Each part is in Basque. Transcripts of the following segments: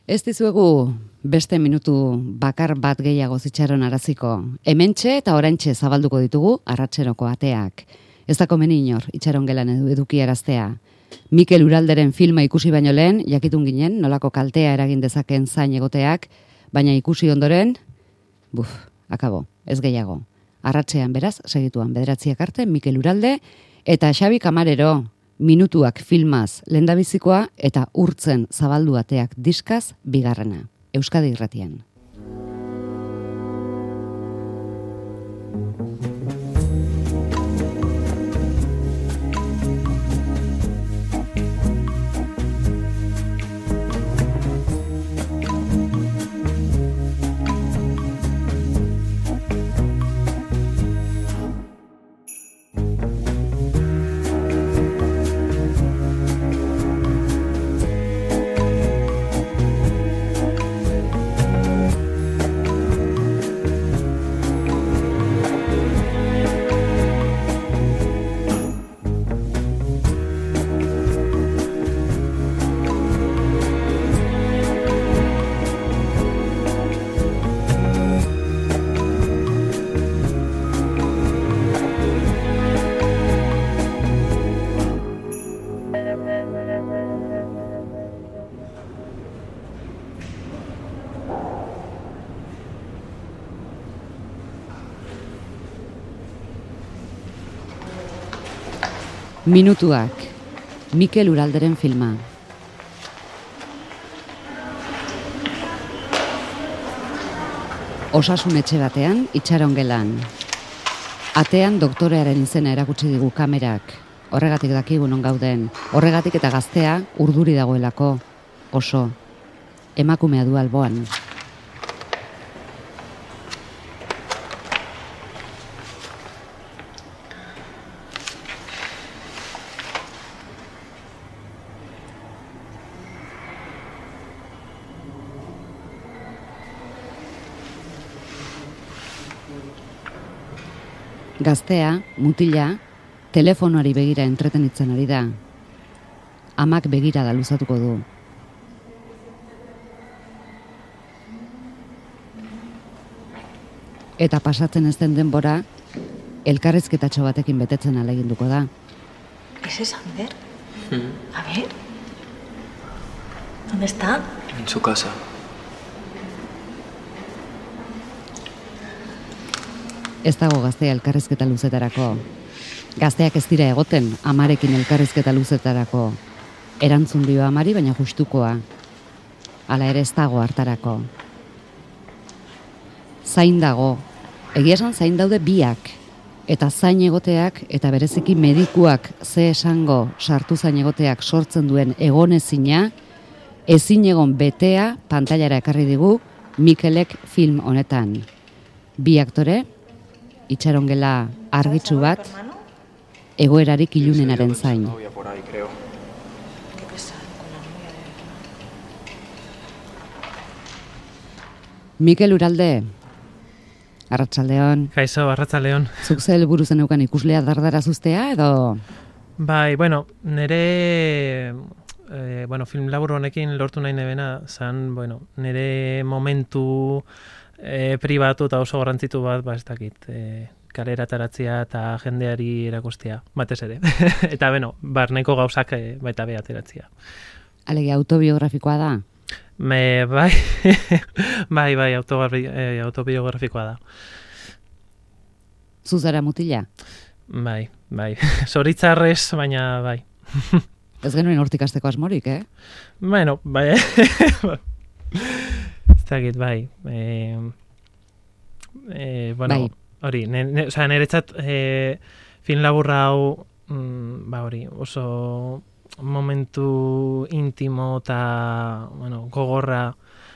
Ez dizuegu beste minutu bakar bat gehiago zitxaron araziko. Hementxe eta oraintxe zabalduko ditugu arratseroko ateak. Ez da komeni inor, itxaron gelan edukiaraztea. Mikel Uralderen filma ikusi baino lehen, jakitun ginen, nolako kaltea eragin dezaken zain egoteak, baina ikusi ondoren, akabo, ez gehiago. Arratsean beraz, segituan bederatziak arte, Mikel Uralde, eta Xabi Kamarero, minutuak filmaz lehendabizikoa eta urtzen zabaldu ateak diskaz bigarrena. Euskadi Irratian. Minutuak, Mikel Uralderen filma. Osasun etxe batean, itxaron gelan. Atean doktorearen izena erakutsi digu kamerak. Horregatik dakigu non gauden. Horregatik eta gaztea urduri dagoelako. Oso. Emakumea du alboan. Gaztea, mutila, telefonoari begira entretenitzen ari da. Amak begira da luzatuko du. Eta pasatzen ez den denbora, elkarrizketatxo batekin betetzen ahaleginduko da. ¿Es esa Ander? A ver. ¿Dónde está? En su casa. Ez dago gaztea elkarrizketa luzetarako. Gazteak ez dira egoten amarekin elkarrizketa luzetarako. Erantzun dio amari, baina justukoa. Hala ere ez dago hartarako. Zain dago. Egia esan zain daude biak. Eta zain egoteak eta bereziki medikuak ze esango sartu zain egoteak sortzen duen egonezina, ezin egon betea pantailara ekarri digu Mikelek film honetan. Bi aktore, itxaron gela argitsu bat, egoerarik ilunenaren zain. Mikel Uralde, arratsaldeon. Kaixo, arratsaldeon. Zuk ze helburu zeneukan ikuslea dardara zuztea edo? Bai, nere film labur honekin lortu nahi nebena zan, nere momentu pribatu eta oso garrantzitu bat, ez dakit, kalera ataratzea eta jendeari erakustea, batez ere. Eta, barneko gauzak baita behateratzea. Alege, autobiografikoa da? Bai, autobiografikoa da. Zuzara mutila? Bai, zoritzarrez, baina bai. Ez genuen hortik asteko asmorik, eh? Bai. Zagit, bai. Hori, niretzat film laburra hau, oso momentu intimo eta, gogorra,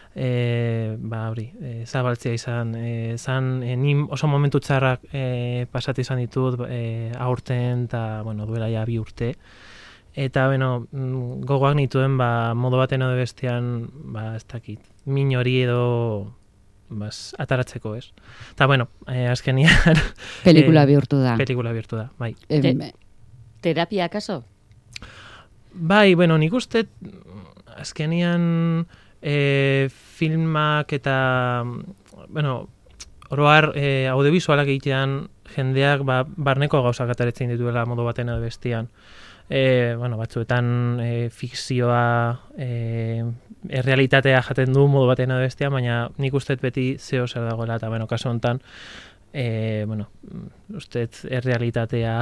zabaltzea izan. Ni oso momentu txarrak pasat izan ditut aurten eta, duela ja 2 urte. Eta, gogoak nituen, modu baten edo bestean, ez dakit, min hori edo ataratzeko, ez? Eta, azkenian... Pelikula bihurtu da. Pelikula bihurtu da, bai. Terapia, akaso? Bai, nik uste, azkenian filmak eta, bueno, oroar audiovisualak egitean jendeak barneko gauzak ataretzen dituela modu baten edo bestian. Bueno, batzuetan fikzioa, errealitatea jaten du modu baten edo bestia, baina nik uste beti zeo zer dagoela, eta bueno, kasu honetan, bueno, uste errealitatea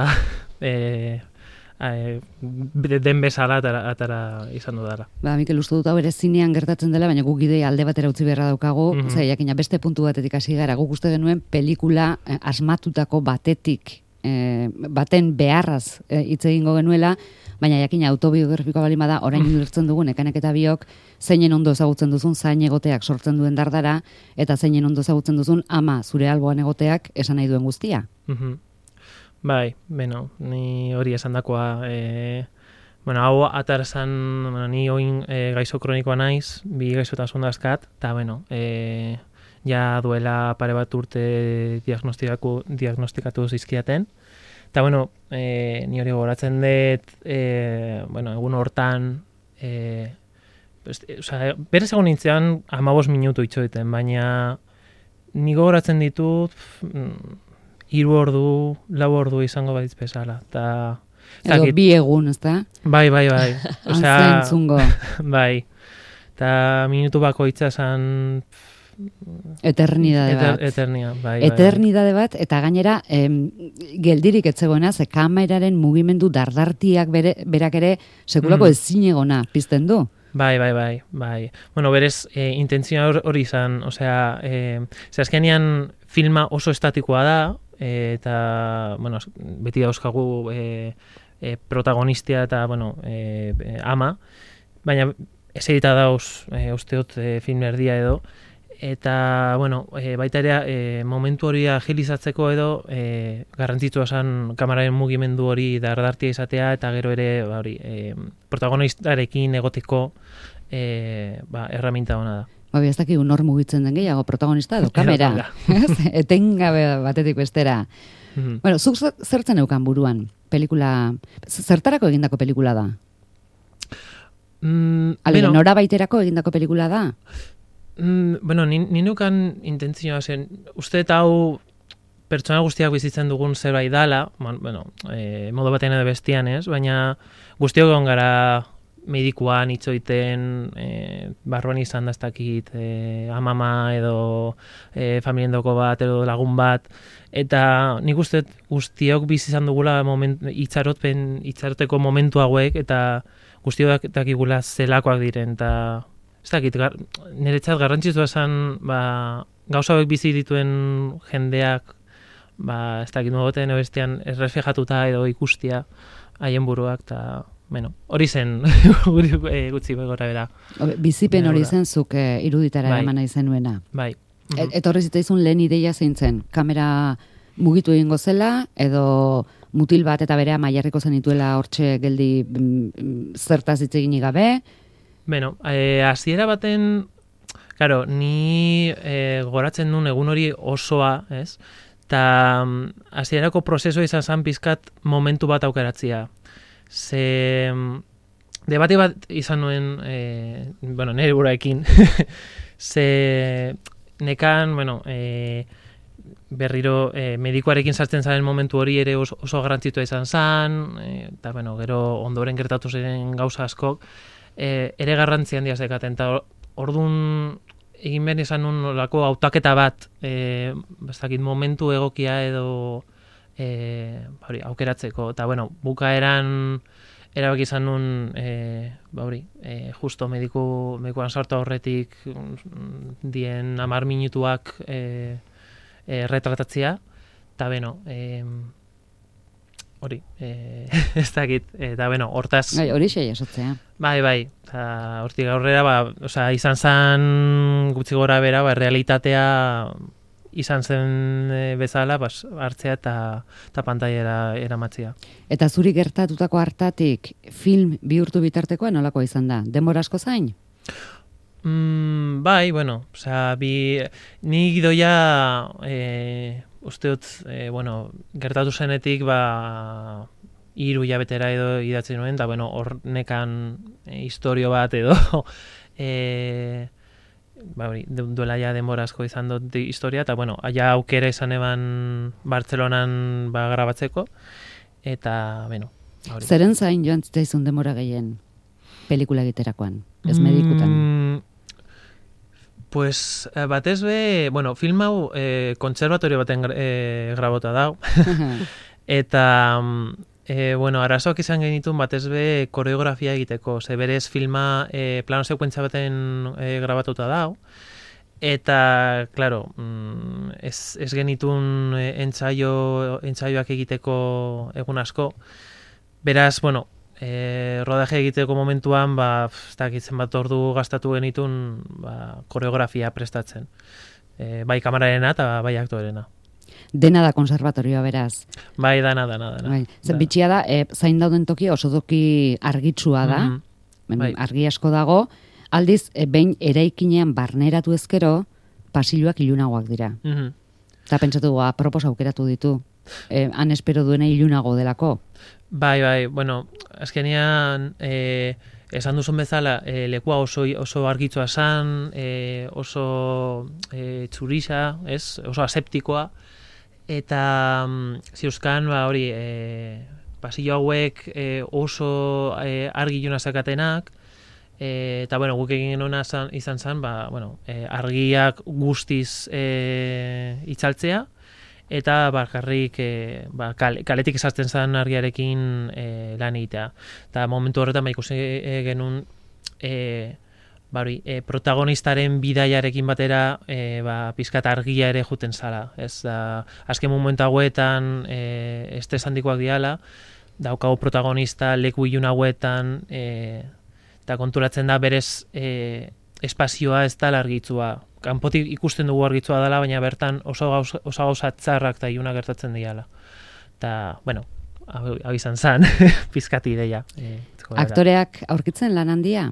den bezala atara izan dudala. Mikel, uste dut hau ere zinean gertatzen dela, baina guk idea alde batera utzi beharra daukagu, jakina beste puntu batetik hasi gara, guk uste genuen pelikula asmatutako batetik, baten beharraz hitz egingo genuela, baina jakina autobiografikoa balima da, orain ulertzen dugun, Ekanek eta biok, zeinen ondo ezagutzen duzun zain egoteak sortzen duen dardara, eta zeinen ondo ezagutzen duzun ama zure alboan egoteak esan nahi duen guztia. Bai, beno, ni hori esan dakoa, bueno, hau atarzan, bueno, ni oin gaizo kronikoa naiz, 2 gaizotasun dazkat, eta bueno, ja duela pare bat urte diagnostikatu zizkiaten, eta bueno, ni hori goratzen dut, bueno, egun hortan, berez egon nintzean 15 minutu itxoiten, baina ni gogoratzen ditut 3 ordu, 4 ordu izango baditz bezala. Edo 2 egun, ezta? Bai. Antzentzungo. Bai. Eta minutu bakoitza zan... Eternidade bat. Bai. Eternidade bat, eta gainera, geldirik etzegoena, ze kameraren mugimendu dardartiak berak ere sekulako ezinegona pizten du. Bai. Bueno, berez, intentzioa hori izan, osea, azkenean filma oso estatikoa da, eta, bueno, beti dauzkagu protagonistia eta, bueno, ama, baina ez edita dauz, usteot, film erdia edo, eta, bueno, baita ere, momentu hori agilizatzeko edo, garrantzitsua esan kameraren mugimendu hori dardartia izatea, eta gero ere, hori, protagonistarekin egoteko erraminta hona da. Ez dakigu nor mugitzen den gehiago, protagonista edo kamera. Etengabe batetik bestera. Bueno, zuk zertzen eukan buruan? Pelikula, zertarako egindako pelikula da? Nora baiterako egindako pelikula da? Bueno, ni neukan intentzioa zen, uste eta hau pertsona guztiak bizitzen dugun zerbait dala, bueno, modu batean edo bestian ez, baina guztiok egon gara medikuan itzoiten, barruan izan da ez dakit, amama edo familiendoko bat edo lagun bat, eta nik uste guztiok bizi izan dugula itxaroteko momentu hauek, eta guztiok dakigula zelakoak diren, eta ez dakit, niretzat garrantzitsua esan, gauza hauek bizi dituen jendeak, ez dakit mogoten bestean erreflejatuta edo ikustia haien buruak, eta bueno, hori zen gutxi gora bera. Bizipen hori zen zuk iruditara eman nahi zenuena. Bai. Etorri zitzaizun lehen ideia zein zen, kamera mugitu egingo zela, edo mutil bat eta berea maiarriko zenituela hortxe geldi zertaz hitz eginik gabe? Bueno, hasiera baten, claro, ni goratzen duen egun hori osoa, ez? Eta hasierako prozeso izan zen pizkat momentu bat aukeratzea. Ze debate bat izan nuen, bueno, nire buraekin, ze nekan, bueno, berriro medikuarekin sartzen zaren momentu hori ere oso garrantzitua izan zen, eta, bueno, gero ondoren gertatu ziren gauza askok, ere garrantzi handia zekaten, eta orduan egin behar izan nuen olako hautaketa bat, ez dakit momentu egokia edo aukeratzeko, eta bueno, bukaeran erabaki izan nun justo medikuan sartu horretik dien 10 minutuak retratatzea, eta bueno, hori, ez dakit, eta bueno, hortaz... Hori xei esotzea. Bai, eta hortik aurrera, izan zen gutxi gora bera, realitatea izan zen bezala, hartzea eta pantailara eramatzea. Eta zuri gertatutako hartatik film bihurtu bitartekoa nolakoa izan da? Denbora asko zain? Bai, bueno, ni gidoia usteot, gertatu zenetik 3 hilabetera edo idatzi nuen, eta hor nekan historio bat edo duela ja denbora asko izan dut historia, eta bueno, ja aukera izan eban Bartzelonan grabatzeko, eta bueno. Zeren zain joan zitzaizun denbora gehien pelikula egiterakoan, ez medikutan? Pues batez be, bueno, film hau kontserbatorio baten grabota dau, eta bueno, arazoak izan genitun batez be koreografia egiteko, ze berez filma plano sekuentza baten grabatuta dau, eta, claro, ez genitun entsaioak egiteko egun asko, beraz, bueno, rodaje egiteko momentuan, ez dakitzen bat ordu gastatu genitun koreografia prestatzen, bai kamararena eta bai aktorena. Dena da konservatorioa beraz. Bai, dana. Bai. Bitxia da, zain dauden toki oso toki argitsua da, argi asko dago, aldiz, behin eraikinean barneratu ezkero, pasiloak ilunagoak dira. Eta pentsatu, apropos aukeratu ditu, han espero duena ilunago delako. Bai, bueno, azkenean, esan duzun bezala, lekua oso argitsua zan, oso txurisa, oso aseptikoa, eta ziuzkan, hori, pasillo hauek oso argi iluna zakatenak, eta, bueno, guk egin genuna izan zen, argiak guztiz itzaltzea, eta bakarrik kaletik esazten zen argiarekin lan egitea. Eta momentu horretan ikusi genuen protagonistaren bidaiarekin batera pizkat argia ere juten zala. Azken momentu hauetan estres handikoak diala, daukagu protagonista leku ilun hauetan, eta konturatzen da berez espazioa ez da argitzua. Kanpotik ikusten dugu argitzua dela, baina bertan oso gauza txarrak eta ilunak gertatzen diala. Eta, bueno, hau izan zen, pizkati ideia. Aktoreak aurkitzen lan handia?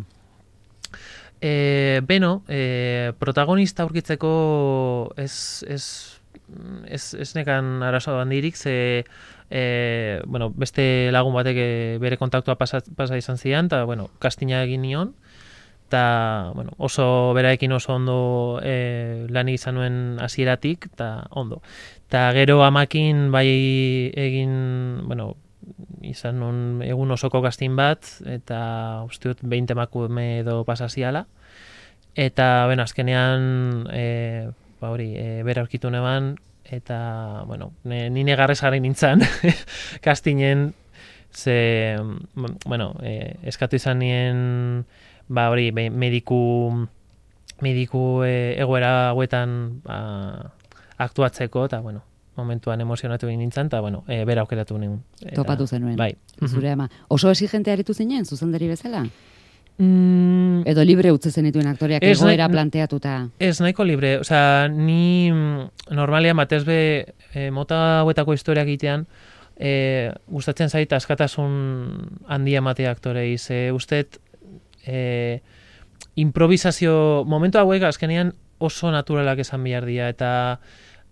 Protagonista aurkitzeko ez nekan arazo handirik, ze beste lagun batek bere kontaktua pasa izan zian, eta, castinga egin nion, eta oso beraekin oso ondo lan izan nuen hasieratik, eta ondo. Eta gero amakin bai egin, izan nuen egun osoko casting bat, eta uste dut 20 emakume edo pasaziala, eta azkenean bera aurkitu neban, eta nine garrezaren nintzen castingen, ze eskatu izan nien mediku egoera hauetan aktuatzeko, eta momentuan emozionatu egin nintzen, eta bera aukeratu nuen. Topatu zenuen. Bai. Zure ama. Oso exigente aritu zinen, zuzendari bezala? Edo libre utze zenituen aktoreak egoera planteatuta? Ez, nahiko libre. Osea, ni normalean batez be mota hauetako historiak egitean, gustatzen zait askatasun handia ematea aktorei, ze ustet improvisazio momentu hauek azkenean oso naturalak esan behar dira, eta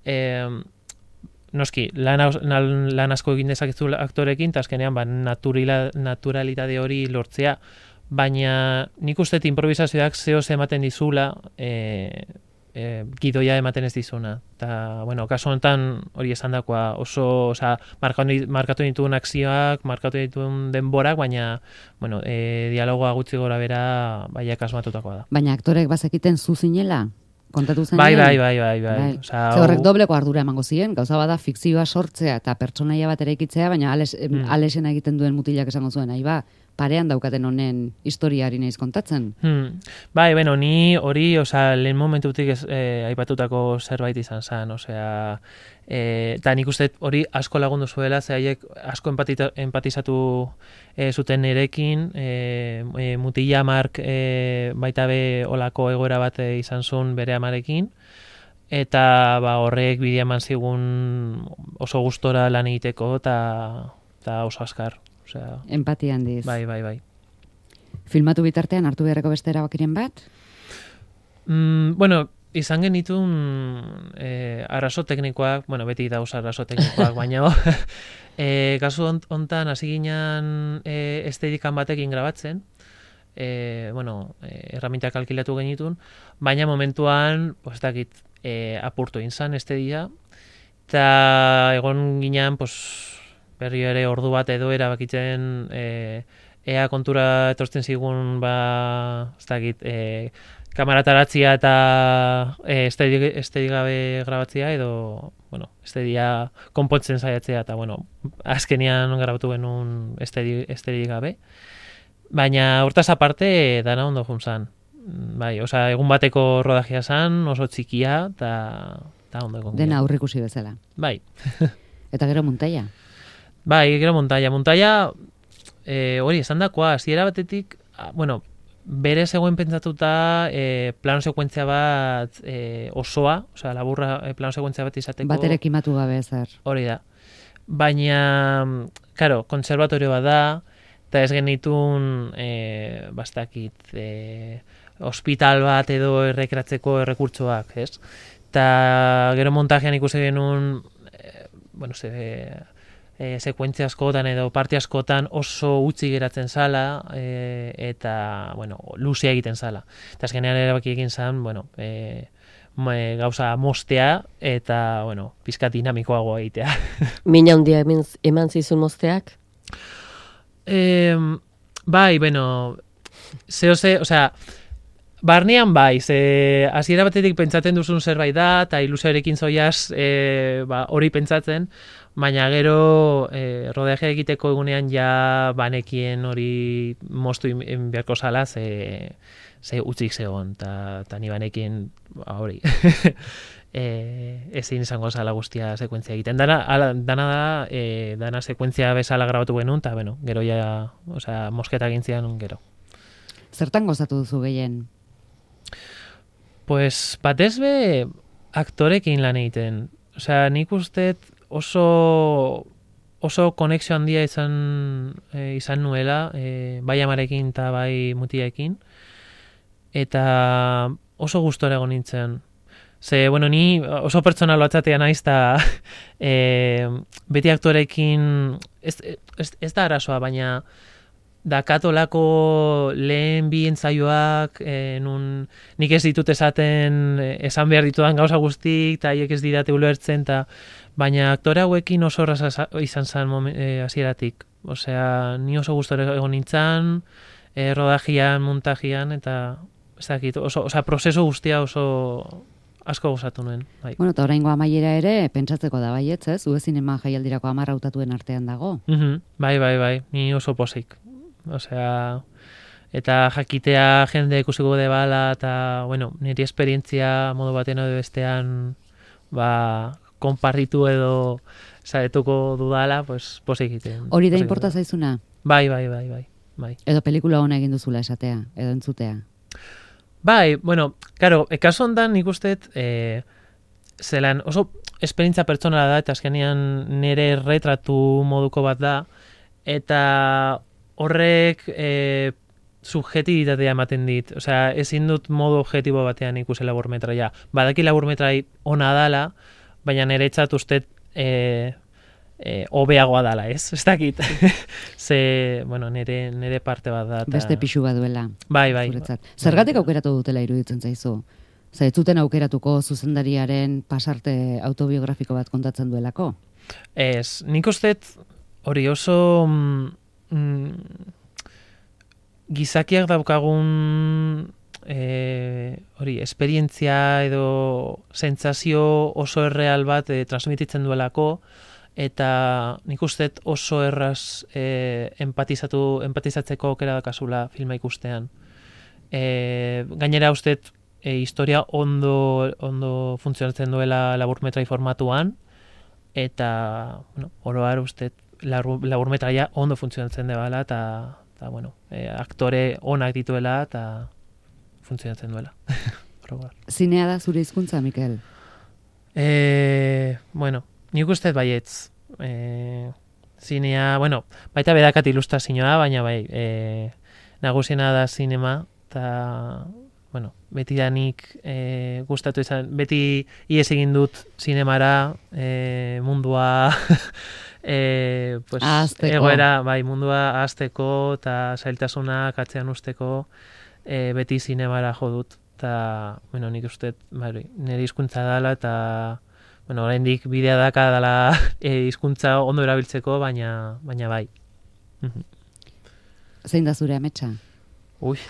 noski, lan asko egin dezakezu aktorekin, eta azkenean naturalitate hori lortzea, baina nik uste improvisazioak zehoz ematen dizula gidoia ematen ez dizuna. Eta, kasu honetan hori esan dakoa, oso, markatu dituen akzioak, markatu dituen denborak, baina, dialogoa gutxi gora bera, baiak asmatutakoa da. Baina aktorek bazekiten zuzinela? Kontatu zen? Bai. Horrek dobleko ardura emango ziren, gauza bada fikzioa sortzea eta pertsonaia bat eraikitzea, baina alesen egiten duen mutilak esango zuen, parean daukaten honen historiari naiz kontatzen. Bai, ni hori, lehen momentutik aipatutako zerbait izan zen, eta nik uste hori asko lagundu zuela, ze haiek asko empatizatu zuten erekin, mutila Mark baita be olako egoera bat izan zuen bere amarekin, eta horrek bidea eman zigun oso gustora lan egiteko eta oso askar. Empatia handiz. Bai. Filmatu bitartean hartu beharreko beste erabakiren bat? Izan genitun arazo teknikoak, beti dauz arazo teknikoak, baina kasu hontan hasi ginen estedikan batekin grabatzen, erramintak alkilatu genitun, baina momentuan, pues dakit, apurtu inzan estedia, eta egon ginean, berri ere ordu bat edo erabakitzen ea kontura etortzen zigun, ez dakit, kamerataratzia eta estedi gabe grabatzia edo, estedia konpontzen saiatzea eta, azkenian grabatu genuen estedi gabe. Baina hortaz aparte dana ondo juntzan. Bai, egun bateko rodajia zan, oso txikia eta ondo egon. Dena aurrikusi bezala. Bai. Eta gero muntaia? Bai, gero muntaia. Muntaia, hori, esan dakoa, hasiera batetik, bere zegoen pentsatuta plano sekuentzia bat osoa, laburra plano sekuentzia bat izateko. Bat ere kimatu gabe zer. Hori da. Baina, karo, konservatorio bat da, eta ez genitun, bastakit, hospital bat edo errekratzeko errekurtsoak, ez? Eta gero montajean ikusi genuen, sekuentzia askotan edo parte askotan oso utzi geratzen zala eta, luzea egiten zala. Eta azkenean erabaki egin zen, gauza mostea eta, pizkat dinamikoagoa egitea. Mina handia eman zizun mosteak? Bai, barnean bai, hasiera batetik pentsatzen duzun zerbait da, eta ilusioarekin zoiaz hori pentsatzen, baina gero rodeajea egiteko egunean ja banekien hori moztu beharko zala, ze utzik zegoen, eta ni banekien hori ezin izango zala guztia sekuentzia egiten. Dana da, dana sekuentzia bezala grabatu genuen, eta gero ja, mosketa gintzian gero. Zertan gozatu duzu gehien? Pues batez be aktorekin lan egiten. Nik uste oso konexio handia izan nuela, bai amarekin eta bai mutiaekin, eta oso gustora egon nintzen. Ni oso pertsonal batzatea naiz, eta beti aktorekin, ez da arazoa, baina dakatolako lehen bi entzaioak, nik ez ditut esan behar ditudan gauza guztik, eta haiek ez didate ulertzen, baina aktore hauekin oso erraza izan zen hasieratik. Ni oso gustora egon nintzen, rodajian, montajian, eta ez dakit, prozesu guztia oso asko gozatu nuen. Bai. Eta oraingo amaiera ere, pentsatzeko da baietz, ez? Ue zinema jaialdirako 10 hautatuen artean dago. Bai, ni oso posik. Eta jakitea jende ikusiko de bala, eta, niri esperientzia modu baten edo bestean, konparritu edo saretuko dudala, posik egiten. Hori da inporta zaizuna? Bai. Edo pelikula hona egin duzula esatea, edo entzutea? Bai, karo, kasu hondan nik usteet, zelan oso esperientzia pertsonala da, eta azkenean nire retratu moduko bat da, eta horrek subjetibitatea ematen dit. Ezin dut modu objektibo batean ikusi laburmetraia. Badaki laburmetrai ona dala, baina niretzat uste hobeagoa dala, ez? Ez dakit. Nire parte bat da. Beste pixu bat duela. Bai. Zergatik aukeratu dutela iruditzen zaizu? Ez zuten aukeratuko zuzendariaren pasarte autobiografiko bat kontatzen duelako? Ez, nik usteet hori oso gizakiak daukagun esperientzia edo sentsazio oso erreal bat transmititzen duelako, eta nik usteet oso erraz empatizatzeko aukera dakazula filma ikustean. Gainera usteet historia ondo funtzionatzen duela laburmetrai formatuan, eta oro har usteet laburmetraia ondo funtzionatzen dela, eta aktore onak dituela, eta funtzionatzen duela. Zinea da zure hizkuntza, Mikel? Nik usteet baietz. Zinea, baita bedakat ilustrazioa, baina bai, nagusiena da zinema, eta beti da nik gustatu izan, beti ies egin dut zinemara, mundua pues, Ahazteko. egoera, bai, mundua ahazteko eta zailtasunak atzean usteko beti zinemara jo dut. Eta, bueno, nik uste, bai, nire hizkuntza dela eta, bueno, oraindik bidea daka dela hizkuntza ondo erabiltzeko, baina bai. Zein da zure ametsa? Ui,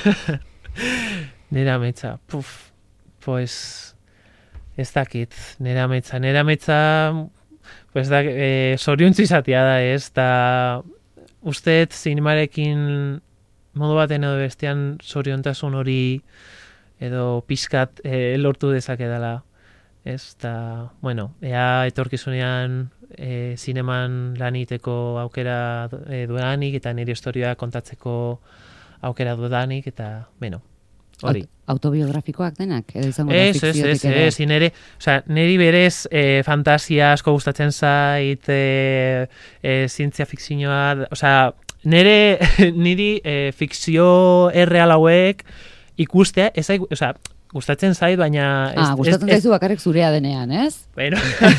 nire ametsa, pues, ez dakit, nire ametsa, pues da, zoriontzu izatea da ez, eta usteet zinemarekin modu baten edo bestean zoriontasun hori edo pixkat lortu dezake dela. Ez, eta, bueno, ea etorkizunean zineman laniteko aukera dudanik, eta nire historia kontatzeko aukera dudanik, eta, bueno, hori. Autobiografikoak denak? Edo izango da fikziotik ere? Ez, niri berez fantasia asko gustatzen zait, zientzia fikzioa, niri fikzio erreal hauek ikustea, gustatzen zait, baina... Gustatzen zaizu bakarrik zurea denean, ez? Bueno.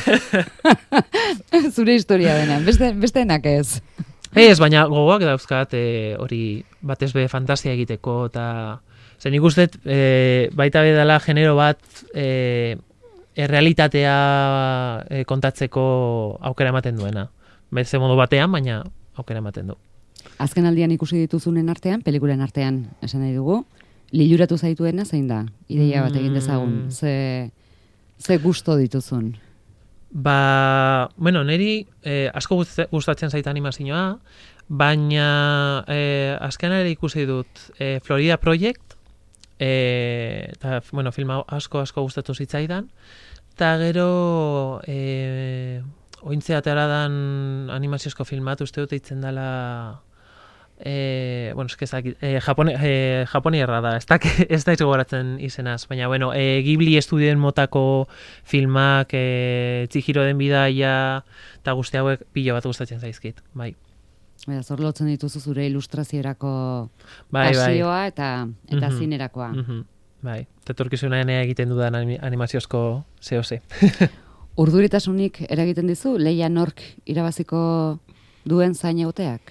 Zure historia denean, besteenak ez. Ez, baina gogoak dauzkat hori batez be fantasia egiteko, eta zen ikustet baita bedala genero bat errealitatea kontatzeko aukera ematen duena. Beste modu batean, baina aukera ematen du. Azken aldian ikusi dituzunen artean, pelikulen artean, esan nahi dugu, liluratu zaituena zein da? Ideia bat egin dezagun. Ze gusto dituzun? Bueno, niri asko gustatzen zait animazioa, baina azken ere ikusi dut Florida Project, eta, bueno, filma asko gustatu zitzaidan, eta gero ointze atera dan animaziozko filmat uste dut eitzen dela bueno, japonierra da, ez da gogoratzen izenaz, baina, bueno, Ghibli estudioen motako filmak, Chihiro den bidaia, eta guzti hauek pilo bat gustatzen zaizkit, bai. Zor lotzen dituzu zure ilustraziorako bai. pasioa eta zinerakoa. Bai, eta etorkizunean egiten dudan animaziozko zehose. Urduritasunik eragiten dizu, Leia nork irabaziko duen zain egoteak?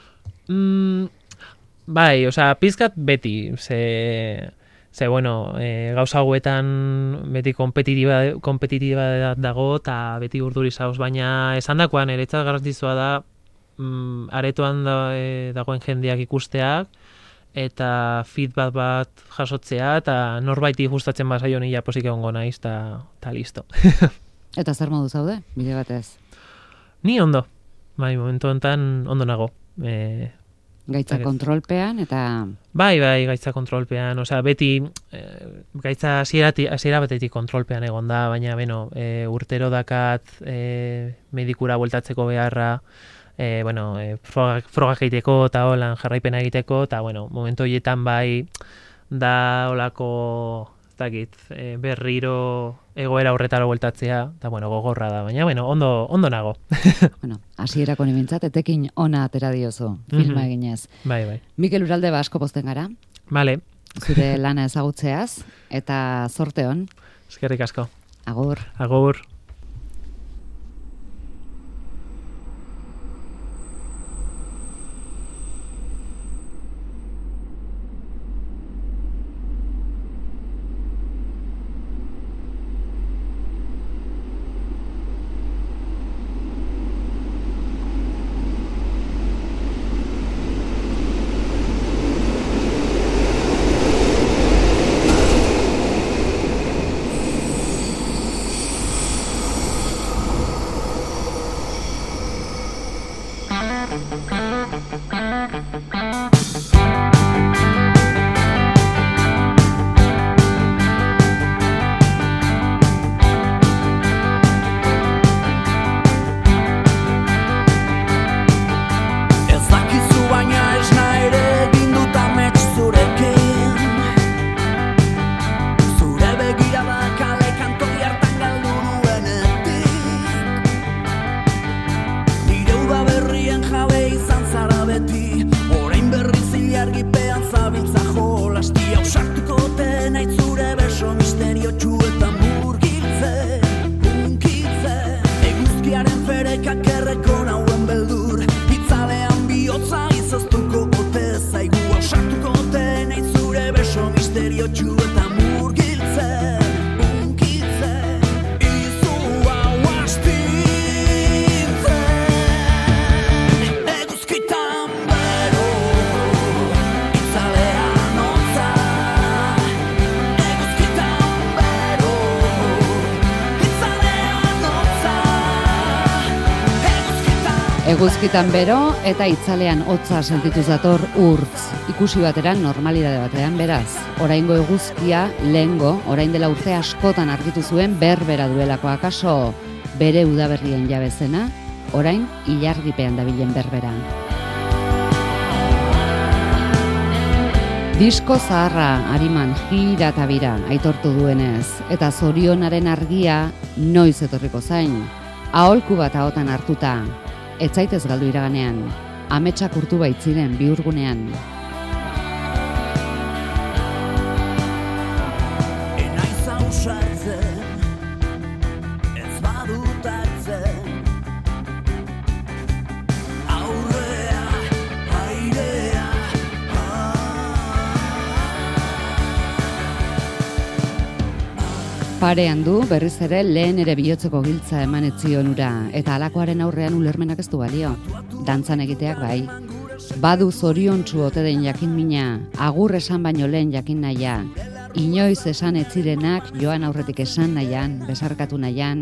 Bai, pizkat beti, ze bueno, gauza hauetan beti kompetitiba dago eta beti urduri zauz, baina esandakoan eretzat garrantzitsua da aretoan dagoen jendeak ikusteak eta feedback bat jasotzea eta norbaiti gustatzen bazaio nila posik egongo naiz eta listo. Eta zer modu zaude, bide batez? Ni ondo, bai, momentu honetan ondo nago. Gaitza kontrolpean eta... Bai, gaitza kontrolpean, beti gaitza hasiera batetik kontrolpean egon da, baina, bueno, urtero dakat medikura bueltatzeko beharra, frogak egiteko eta holan jarraipena egiteko, eta, bueno, momentu horietan bai da holako, berriro egoera horretara bueltatzea, eta, bueno, gogorra da, baina, bueno, ondo nago. Bueno, hasierako nimentzat, etekin ona atera diozu, filma eginez. Bai. Mikel Uralde asko pozten gara. Vale. Zure lana ezagutzeaz, eta zorte on. Eskerrik asko. Agur. Agur. Eguzkitan bero eta itzalean hotza sentituz dator urtz. Ikusi bateran normalidade batean beraz. Oraingo eguzkia lehengo, orain dela urte askotan argitu zuen berbera duelako akaso bere udaberrien jabezena, orain ilargipean dabilen berbera. Disko zaharra ariman jira eta bira aitortu duenez, eta zorionaren argia noiz etorriko zain, aholku bat ahotan hartuta, ez zaitez galdu iraganean, ametsak urtu baitziren bihurgunean. Enaiz ausartzen, ez badut hartzen, aurrea, airea, Parean du berriz ere lehen ere bihotzeko giltza eman etzion ura, eta halakoaren aurrean ulermenak ez du balio. Dantzan egiteak bai. Badu zoriontsu ote den jakin mina, agur esan baino lehen jakin nahia, inoiz esan etzirenak joan aurretik esan nahian, besarkatu nahian.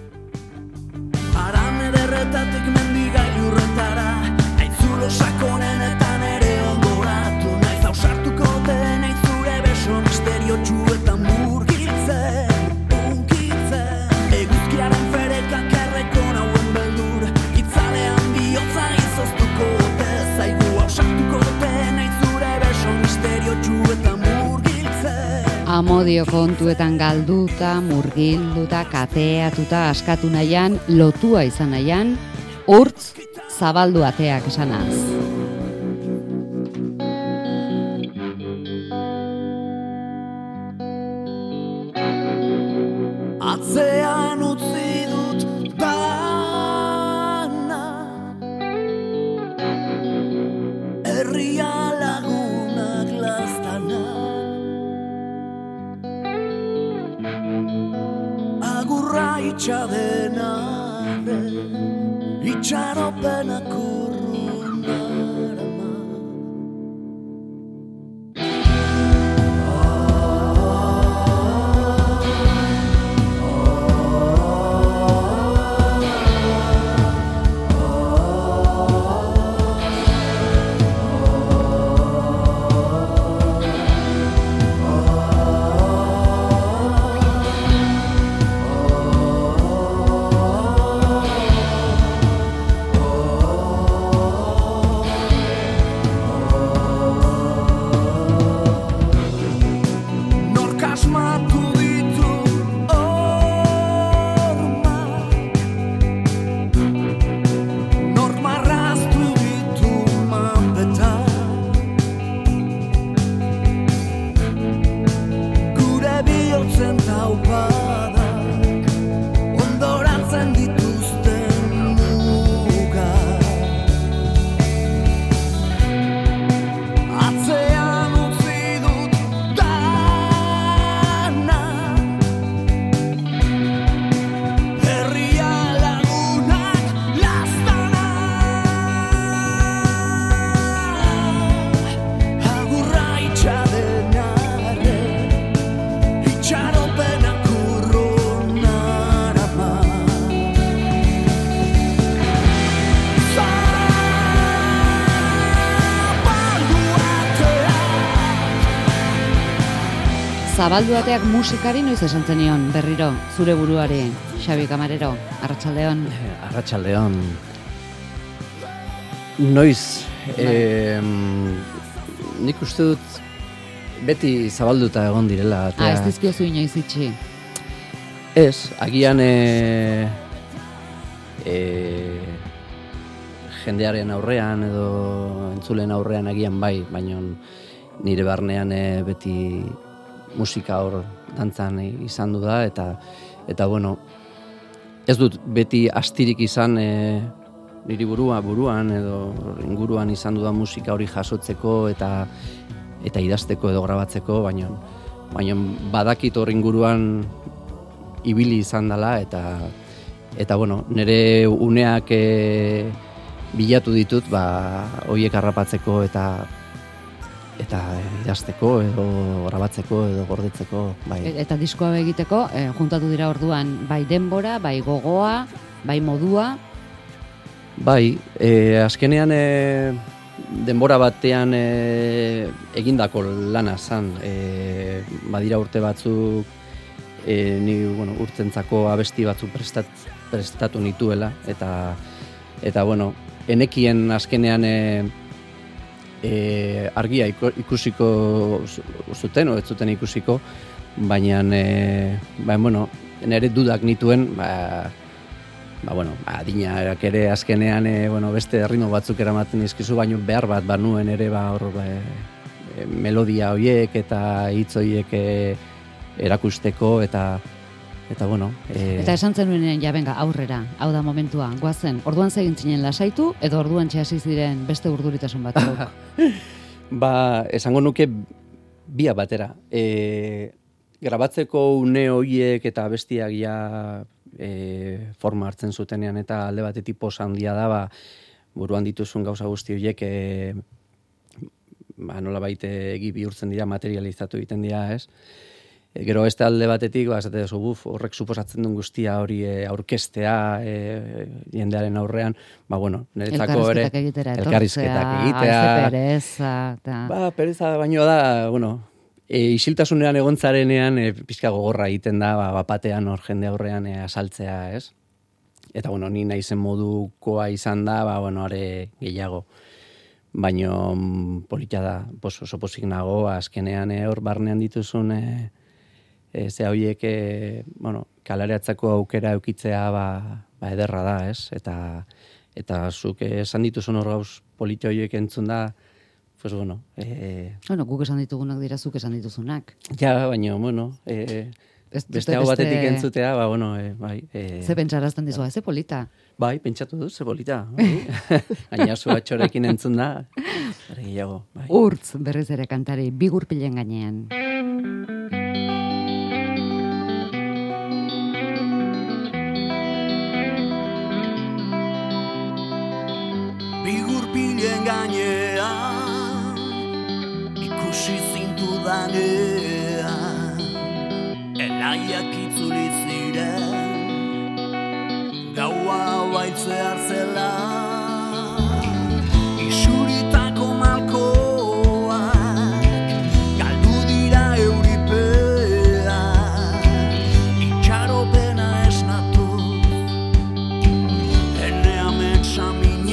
Arame derretatik mendigailurretara, aitzulo sakonenetan ere ondoratu, naiz ausartuko den aitzure beso misteriotsu eta murgiltzen, unkitzen, eguzkiaren ferekak erreko nauen beldur, itzalean bihotza izoztuko ote zaigu, ausartuko den aitzure beso misteriotsu eta murgiltzen. Amodio kontuetan galduta, murgilduta, kateatuta, askatu nahian, lotua izan nahian, urtz zabaldu ateak esanaz. Atzean utzi dut dana, herria lagunak laztana, agurra itxaden arren, itxaropenak urrunarama. Zabaldu ateak musikari noiz esan zenion berriro, zure buruari, Xabi Kamarero, arratsaldeon. Arratsaldeon. Noiz, nik uste dut beti zabalduta egon direla. Ez dizkiozu inoiz itxi. Ez, agian jendearen aurrean edo entzulen aurrean agian bai, baina nire barnean beti musika hor dantzan izan du da, eta bueno, ez dut beti astirik izan niri buruan edo inguruan izan du da musika hori jasotzeko eta idazteko edo grabatzeko, baina badakit hor inguruan ibili izan dela, eta bueno, nire uneak bilatu ditut, horiek harrapatzeko eta idazteko edo grabatzeko edo gordetzeko, bai. Eta diskoa egiteko juntatu dira orduan bai denbora, bai gogoa, bai modua. Bai, azkenean denbora batean egindako lana zan. Badira urte batzuk ni urtentzako abesti batzuk prestatu nituela eta enekien azkenean argia ikusiko zuten, ez zuten ikusiko, baina nire dudak nituen, adinarak ere azkenean beste ritmo batzuk eramaten izkizu, baina behar bat banuen ere melodia horiek eta hitz horiek erakusteko eta Eta esan zenuen aurrera, hau da momentua, goazen, orduan zegin zinen lasaitu, edo orduan hasi ziren beste urduritasun batzuk? Esango nuke bia batera. Grabatzeko une horiek eta bestiak forma hartzen zutenean eta alde batetik posa handia da, buruan dituzun gauza guzti horiek nolabait egi bihurtzen dira, materializatu egiten dira, ez? Gero beste alde batetik, horrek suposatzen duen guztia hori aurkestea jendearen aurrean, niretzako ere elkarrizketak egitea. Pereza baino da, isiltasunean egontzarenean pixka gogorra egiten da, bapatean hor jende aurrean asaltzea, ez? Eta, ni naizen modukoa izan da, are gehiago. Baina polita da, oso pozik nago, azkenean hor barnean dituzun ze horiek kalareatzako aukera eukitzea ederra da, ez? Eta zuk esan dituzun hor gauz polita horiek entzun da, guk esan ditugunak dira zuk esan dituzunak. Ja, baina, beste hau batetik entzutea, bai. Ze pentsarazten dizua, ze polita? Bai, pentsatu dut, ze polita. Gaina zu atxorekin entzun da, gehiago. Urtz, berriz ere kantari, bigurpilen gainean. Bigurpilen gainean ikusi zintudanean elaiak itzuli ziren gaua baitzear zela isuritako malkoak galdu dira euripean itxaropena esnatu ene ametsa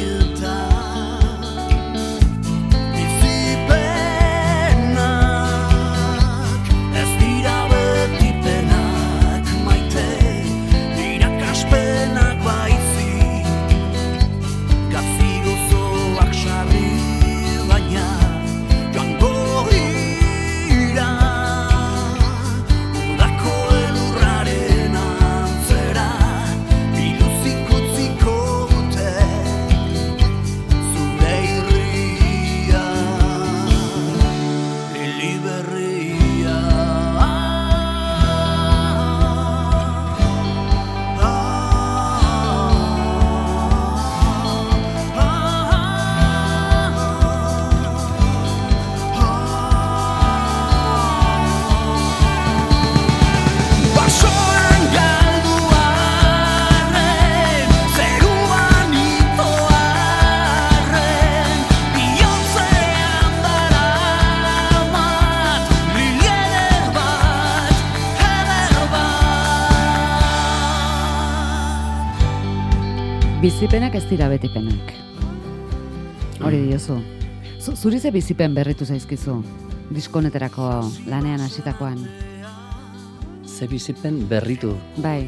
Bizipenak ez dira betipenak. Hori diozu. Zuri ze bizipen berritu zaizkizu? Diskoneterako lanean hasitakoan. Ze bizipen berritu? Bai.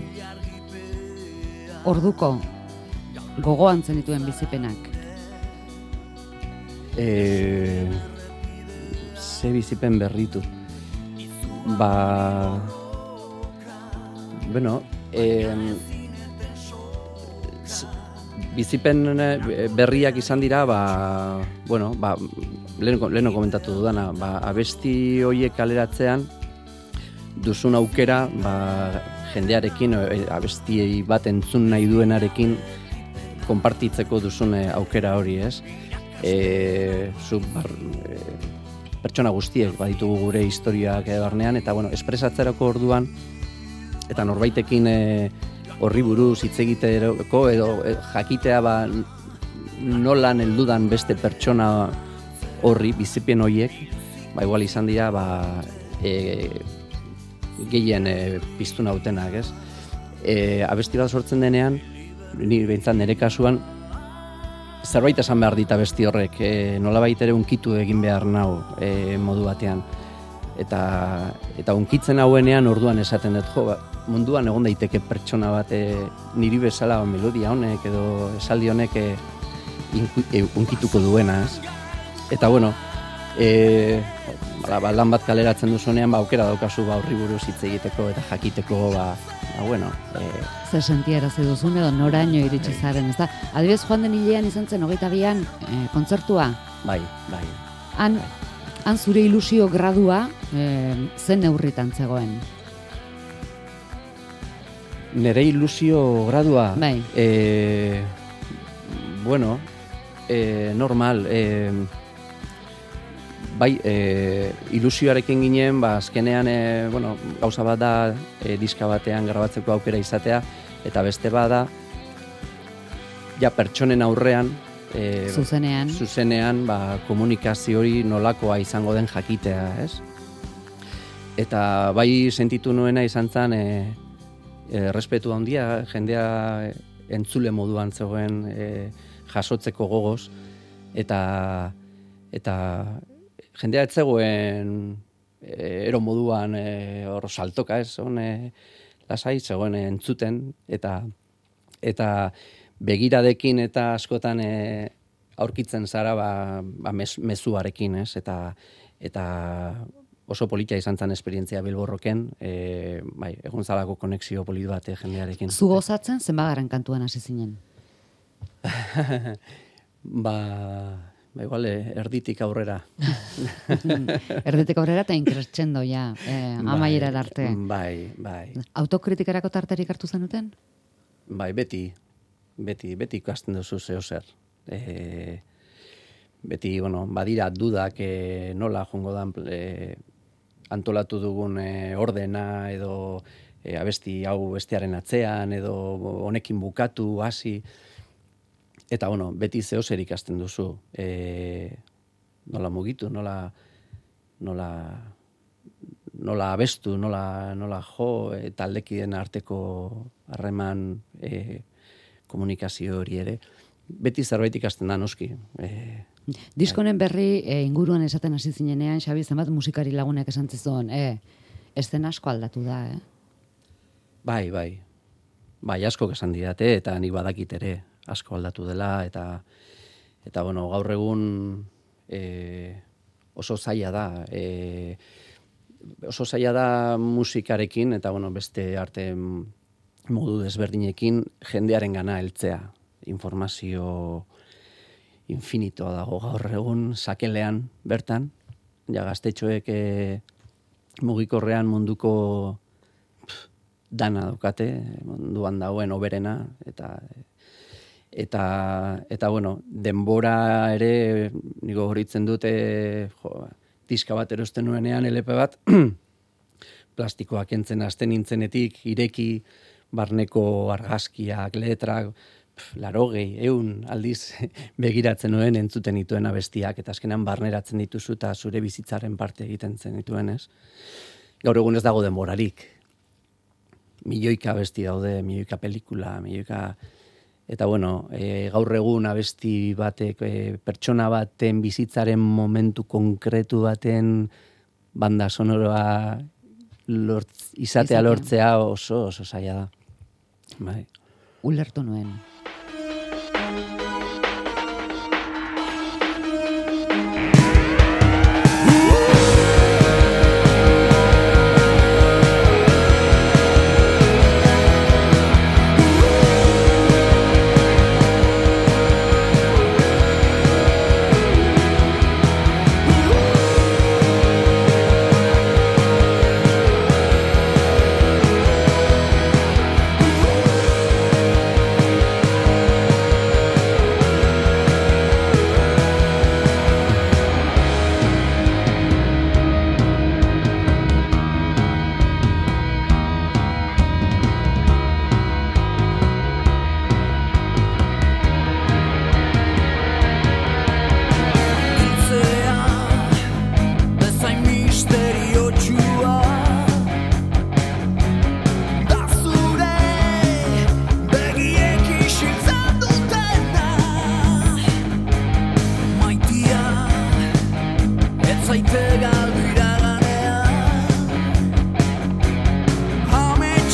Orduko gogoan zenituen bizipenak. Ze bizipen berritu? Bizipen berriak izan dira, leheno komentatu dudana, abesti horiek kaleratzean duzun aukera, jendearekin, abesti bat entzun nahi duenarekin konpartitzeko duzun aukera hori, ez? Pertsona guztiek baditugu gure historiak barnean, eta espresatzerako orduan, eta norbaitekin horri buruz hitz egiteko edo jakitea nolan heldudan beste pertsona horri, bizipen horiek, ba, igual izan dira, ba, gehien piztu nautenak, ez? Abesti bat sortzen denean, behintzat nire kasuan, zerbait esan behar dita besti horrek, nolabait ere unkitu egin behar nau modu batean. Eta unkitzen hauenean orduan esaten dut, jo, munduan egon daiteke pertsona bat niri bezala melodia honek edo esaldi honek unkituko duena, ez? Eta bueno, lan bat kaleratzen duzunean, ba, aukera daukazu ba, horri buruz hitz egiteko eta jakiteko, bueno. Zer sentiarazi duzun edo noraino iritsi zaren, ez da? Adibidez, joan den hilean izan zen 22an kontzertua? Bai. Han zure ilusio gradua zen neurritan zegoen? Nere ilusio gradua? Bai. Bueno, normal. Bai, ilusioarekin ginen, ba, azkenean, bueno, gauza bat da diska batean grabatzeko aukera izatea, eta beste bada, ja pertsonen aurrean, zuzenean, ba, komunikazio hori nolakoa izango den jakitea, ez? Eta bai sentitu nuena izan zen, respetu handia, jendea entzule moduan zegoen jasotzeko gogoz, eta jendea ez zegoen ero moduan hor saltoka, ez? Lasai zegoen entzuten, eta begiradekin eta askotan aurkitzen zara ba mezuarekin, ez? Eta oso politia izan zen esperientzia Bilborroken, bai, egun zalako konexio polit bat jendearekin. Zu gozatzen zenbagaran kantuan hasi zinen? Igual, erditik aurrera. Erditik aurrera eta inkretxendo, ja, amaiera arte. Bai. Autokritikarako tartarik hartu zenuten? Bai, beti ikasten duzu zehozer. Beti, bueno, badira dudak nola jongo dan antolatu dugun ordena edo abesti hau bestearen atzean edo honekin bukatu, hasi. Eta, bueno, beti zehozer ikasten duzu. Nola mugitu, nola abestu, nola jo, taldekideen arteko harreman komunikazio hori ere. Beti zerbait ikasten da, noski. Diskonen berri inguruan esaten hasi zinenean, Xabi, zenbat musikari lagunek esan zizuen, eszena asko aldatu da, Bai. Bai, asko esan didate, eta nik badakit ere asko aldatu dela, eta bueno, gaur egun oso zaila da. Oso zaila da musikarekin, eta bueno, beste arte modu desberdinekin jendearen gana heltzea. Informazio infinitoa dago gaur egun sakelean bertan, ja gaztetxoek mugikorrean munduko dana daukate, munduan dagoen oberena, eta bueno, denbora ere nigo horitzen dute diska bat erosten nuenean LP bat, plastikoak entzen hasten nintzenetik, ireki, barneko argazkiak, letrak, 80, 100 aldiz begiratzen nuen entzuten dituen abestiak, eta azkenan barneratzen dituzu eta zure bizitzaren parte egiten zen dituen, ez? Gaur egun ez dago denborarik. Milioika abesti daude, milioika pelikula, eta bueno, gaur egun abesti batek, pertsona baten bizitzaren momentu konkretu baten banda sonoroa izatea lortzea oso zaila da. Bai. Ulertu nuen.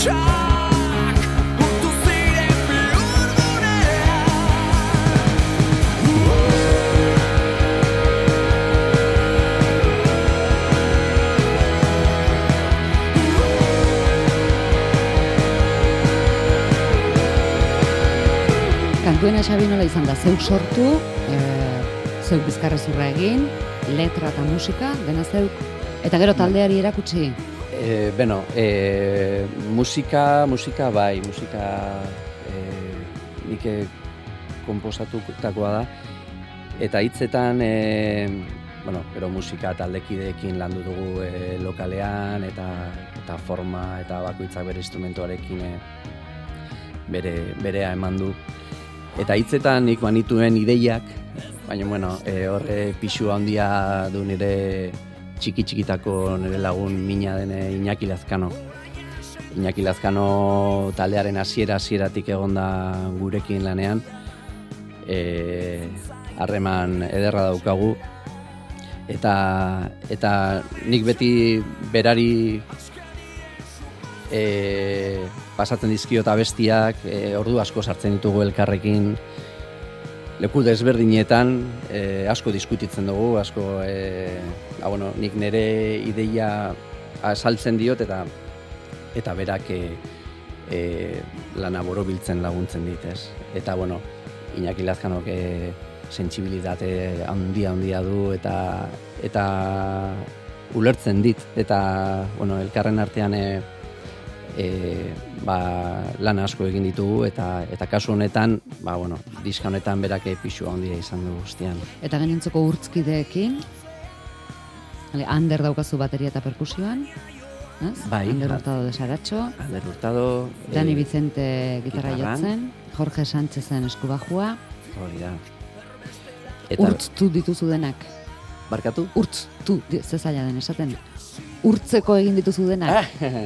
hutsak urtu ziren bihurgunean. Kantuena Xabi nola izan da, zeuk sortu, zeuk bizkarrezurra egin, letra eta musika, dena zeuk, eta gero taldeari erakutsi. Musika bai, nik konposatutakoa da, eta hitzetan, gero musika taldekideekin landu dugu lokalean, eta forma eta bakoitzak bere instrumentuarekin berea eman du. Eta hitzetan nik banituen ideiak, baina horre pixu handia du nire txiki-txikitako nire lagun mina den Iñaki Lazkano. Iñaki Lazkano taldearen hasieratik egonda gurekin lanean, harreman ederra daukagu, eta nik beti berari pasatzen dizkiot abestiak, ordu asko sartzen ditugu elkarrekin, leku desberdinetan, asko diskutitzen dugu, asko, nik nire ideia saltzen diot, eta berak lana borobiltzen laguntzen dit, ez? Eta, Iñaki Lazkanok sentsibilitate handia du, eta ulertzen dit, eta, elkarren artean lan asko egin ditugu, eta kasu honetan, diska honetan berak pixua handia izan du guztian. Eta gainontzeko urtzkideekin, Ander daukazu bateria eta perkusioan, bai, Ander Hurtado de Saratxo, Ander Hurtado, Dani Vicente gitarra jotzen, Jorge Sánchezen eskubajua, hori da. Urtztu dituzu denak. Barkatu? Urtztu, ze zaila den esaten. Urtzeko egin dituzu denak.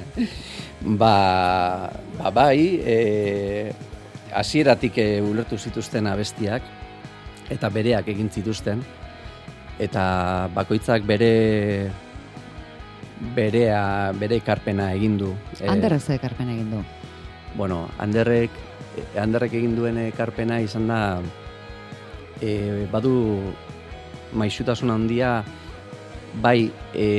Bai, hasieratik ulertu zituzten abestiak, eta bereak egin zituzten, eta bakoitzak bere ekarpena egin du. Anderrek ze ekarpena egin du? Anderrek egin duen ekarpena izan da, badu maisutasun handia, bai,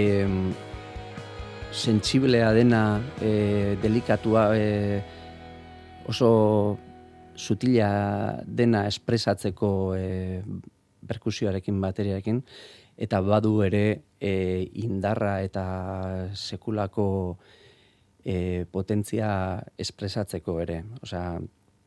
sentsiblea dena, delikatua, oso sutila dena espresatzeko perkusioarekin, bateriarekin, eta badu ere indarra eta sekulako potentzia espresatzeko ere. Osea,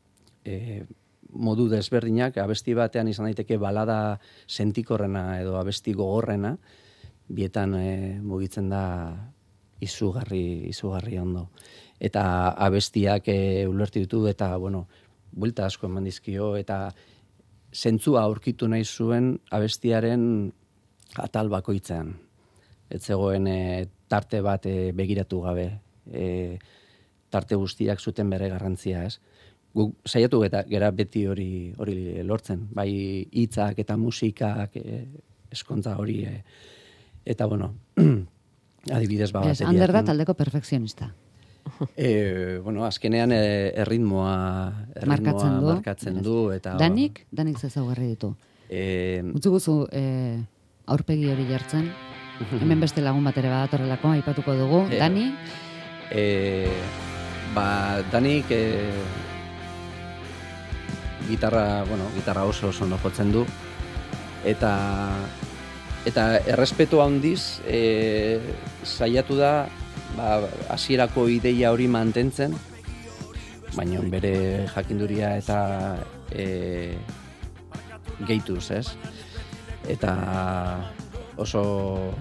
modu desberdinak, abesti batean izan daiteke balada sentikorrena edo abesti gogorrena, bietan mugitzen da izugarri ondo. Eta abestiak ulertu ditu, eta, buelta asko eman dizkio, eta zentzua aurkitu nahi zuen abestiaren atal bakoitzean. Ez zegoen tarte bat begiratu gabe, tarte guztiak zuten bere garrantzia, ez? Guk saiatu gara beti hori lortzen, bai hitzak eta musikak, eskontza hori, eta adibidez bateria. Ander da taldeko perfekzionista. Azkenean erritmoa markatzen du. Eta Danik ze ezaugarri ditu. Utzu guzu aurpegi hori jartzen, hemen beste lagun bat ere badatorrelako, aipatuko dugu. Dani? Danik gitarra oso ondo jotzen du, eta errespetu handiz saiatu da hasierako ideia hori mantentzen, baina bere jakinduria eta gehituz, ez? Eta oso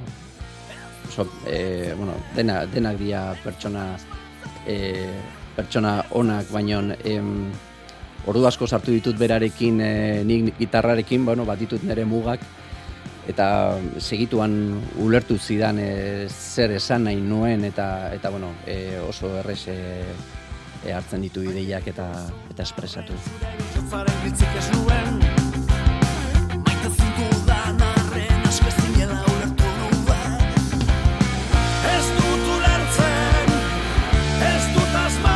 denak dira pertsona onak, baina ordu asko sartu ditut berarekin, nik gitarrarekin, bat ditut nire mugak, eta segituan ulertu zidan zer esan nahi nuen, eta oso errez hartzen ditu ideiak eta espresatu. Ez dut ulertzen, ez dut asma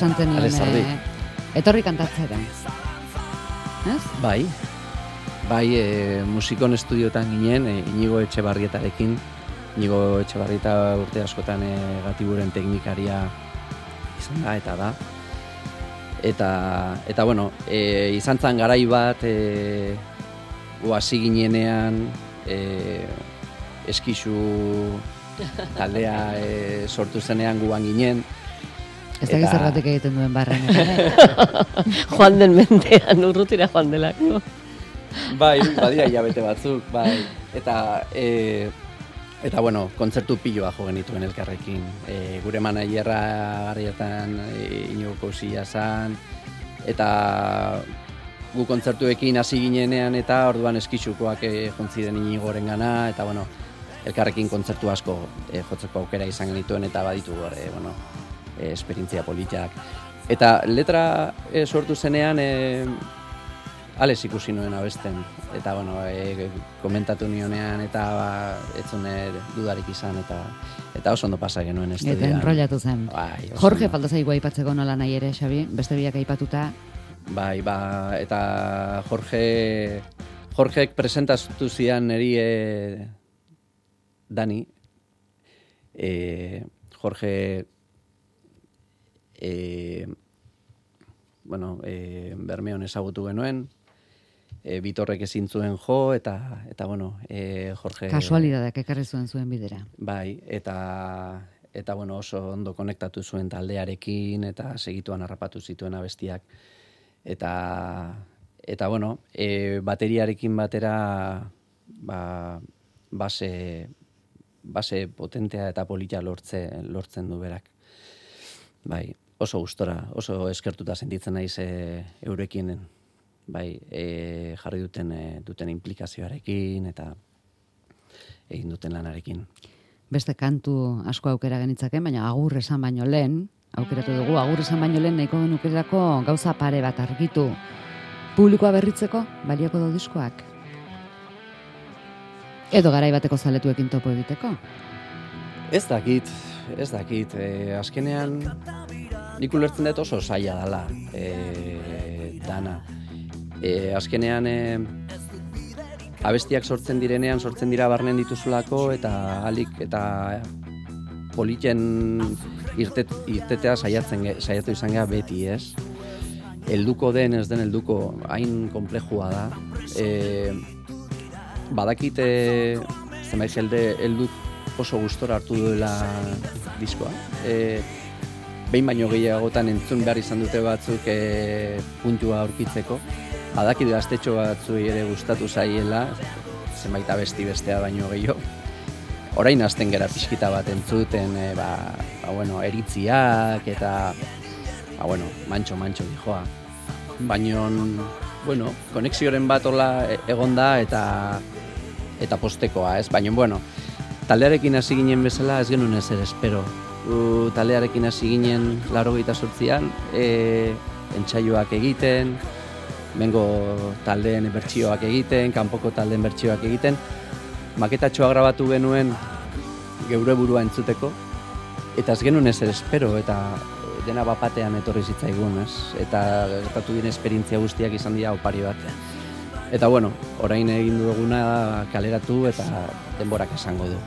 esan zen Ale Zardi. etorri kantatzera. Ez? Bai, musikon estudiotan ginen, Inigo Etxebarrietarekin. Inigo Etxebarrieta urte askotan Gatiburen teknikaria izan da eta da. Eta bueno, izan zen garai bat, hasi ginenean, Eskixu taldea sortu zenean guan ginen. Ez da gizargatik egiten duen barren. Joan den mendean, urrutira joan delako. Bai, badira hilabete batzuk, bai. Eta bueno, kontzertu piloa jo genituen elkarrekin. Gure managerra garrietan Inigo Kousia zan, eta gu kontzertuekin hasi ginenean eta orduan Eskixukoak jontziren Inigoren gana, eta bueno, elkarrekin kontzertu asko jotzeko aukera izan genituen eta baditu esperientzia politak. Eta letra sortu zenean Alex ikusi nuen abesten, eta bueno, komentatu nionean eta etzun dudarik izan, eta oso ondo pasa genuen estudioan. Eta enrollatu zen. Bai, Jorge falta zaigu aipatzeko nola nahi ere, Xabi, beste biak aipatuta. Bai, eta Jorgek presentatu zian niri Dani. Jorge Bermeon ezagutu genuen, Bitorrek ezin zuen jo, eta bueno, Jorge... Kasualidadeak ekarri zuen bidera. Bai, eta bueno, oso ondo konektatu zuen taldearekin, eta segituan harrapatu zituen abestiak. Eta bueno, bateriarekin batera, base potentea eta polita lortzen du berak. Bai, oso gustora, oso eskertuta sentitzen naiz eurekin, bai, jarri duten implikazioarekin eta egin duten lanarekin. Beste kantu asko aukera genitzake, baina agur esan baino lehen, aukeratu dugu, agur esan baino lehen nahiko genukerako gauza pare bat argitu. Publikoa berritzeko, balioko du diskoak? Edo garai bateko zaletuekin topo egiteko? Ez dakit. Azkenean, nik ulertzen dut oso zaila dela, dana. Azkenean, abestiak sortzen dira barnen dituzulako, eta alik eta politen irtetea saiatu izan gara beti, ez? Helduko den, ez den helduko, hain komplejua da. Badakit, zenbait heldut oso gustora hartu duela diskoa. Behin baino gehiagotan entzun behar izan dute batzuk puntua aurkitzeko. Badakit gaztetxo batzuei ere gustatu zaiela, zenbait abesti bestea baino gehiago. Orain hasten gera pixkita bat entzuten, eritziak eta mantxo dijoa. Baina, konexioren bat hola egon da eta postekoa, ez? Baina, taldearekin hasi ginen bezala ez genuen ezer espero. Taldearekin hasi ginen 88an, entsaioak egiten, bengo taldeen bertsioak egiten, kanpoko taldeen bertsioak egiten, maketatxoa grabatu genuen geure burua entzuteko, eta ez genuen ezer espero, eta dena bapatean etorri zitzaigun, ez? Eta gertatu diren esperientzia guztiak izan dira opari bat. Eta orain egin duguna kaleratu eta denborak esango du.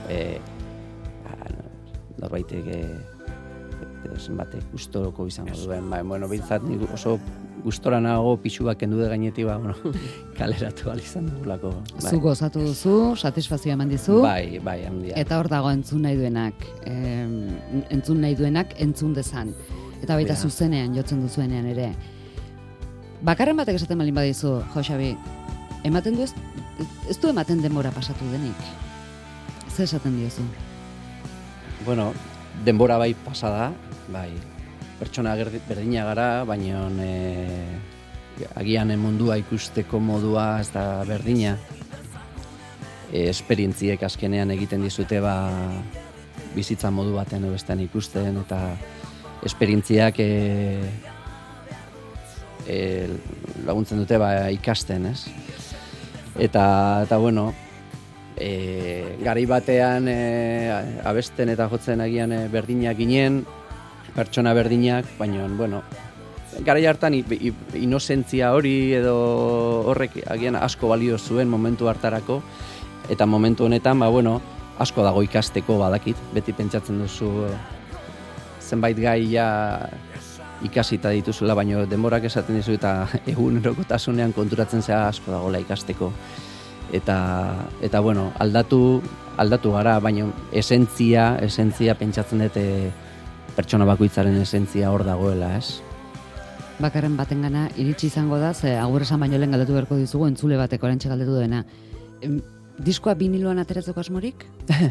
Norbaitek zenbatek gustoroko izango duen. Bintzat nik oso gustora nago pixuak kendu de gainetik, kaleratu ahal izan dugulako. Zu gozatu duzu, satisfazioa eman dizu. Bai, handia. Eta hor dago entzun nahi duenak entzun dezan. Eta baita zuzenean jotzen duzuenean ere. Bakarren batek esaten balin badizu, Xabi, ematen du ez du ematen denbora pasatu denik. Zer esaten diozu? Denbora bai pasada, bai. Pertsona berdina gara, baina agian mundua ikusteko modua ez da berdina. Esperientziek azkenean egiten dizute bizitza modu batean bestean ikusten, eta esperientziak laguntzen dute ikasten, ez? Eta garai batean abesten eta jotzen agian berdinak ginen, pertsona berdinak, baina, bueno, garai hartan inozentzia hori edo horrek agian asko balio zuen momentu hartarako, eta momentu honetan, bueno, asko dago ikasteko badakit, beti pentsatzen duzu zenbait gai ja ikasita dituzula, baina denborak esaten dizu eta egunerokotasunean konturatzen zea asko dagoela ikasteko. Eta bueno, aldatu gara, baina esentzia pentsatzen dut pertsona bakoitzaren esentzia hor dagoela, ez? Bakarren batengana iritsi izango da, ze agur esan baino lehen galdatu beharko dizugu entzule batek oraintxe galdetu dena. Diskoa biniloan ateratzeko asmorik?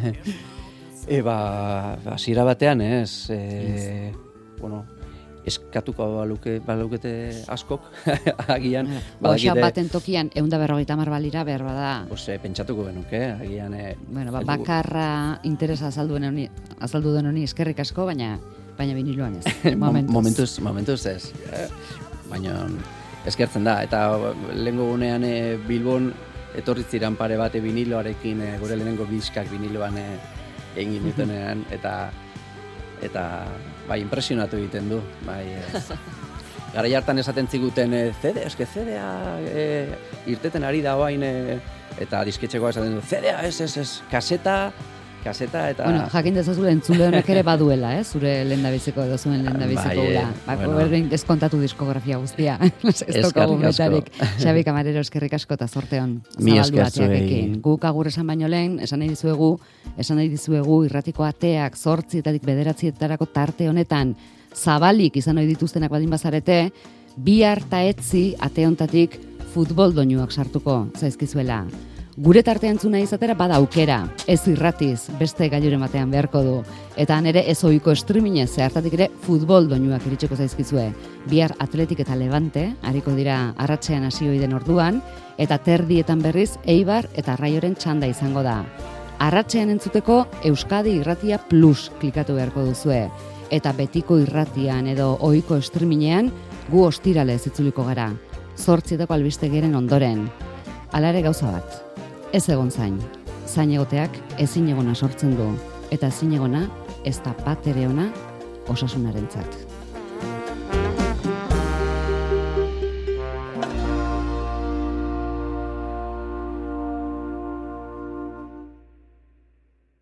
Hasiera batean, ez. Bueno, eskatuko balukete askok, agian. Oxa baten tokian, 150 balira behar bada. Pentsatuko benuke, agian. Bueno, bakarra interesa azaldu den honi eskerrik asko, baina biniloan ez. Momentuz ez. Baina eskertzen da, eta lehengo gunean Bilbon etorri ziren pare bate biniloarekin, gure lehenengo diskak biniloan egin dutenean, eta bai, impresionatu egiten du. Bai, garai hartan esaten ziguten CD-a irteten ari da bain, eta disketxekoa esaten du, CD-a, ez, kaseta eta... Bueno, jakin dezazule entzule honek ere baduela, zure lehendabiziko edo zuen lehendabiziko gula. Berdin deskontatu diskografia guztia. Ez tokagu metarik. Xabi Camarero, eskerrik asko eta zorte hon. Mi esker zuei. Guk agur esan baino lehen, esan nahi dizuegu irratiko ateak 8-etatik 9-etarako tarte honetan zabalik izan ohi dituztenak badin bazarete, bihar ta etzi ate hontatik futbol doinuak sartuko zaizkizuela. Gure tartea entzuna izatera bada aukera, ez irratiz, beste gailuren batean beharko du. Eta han ere ez ohiko streamingez, hartatik ere futbol doinuak iritseko zaizkizue. Bihar Atletik eta Levante, hariko dira arratsean hasi ohi den orduan, eta terdietan berriz Eibar eta Raioren txanda izango da. Arratsean entzuteko Euskadi Irratia Plus klikatu beharko duzue. Eta betiko irratian edo ohiko streamingean gu ostiralez itzuliko gara. 8etako albistegiaren ondoren. Hala ere gauza bat. Ez egon zain egoteak ezin egona sortzen du, eta ezin egona ez da bat ere ona osasunarentzat.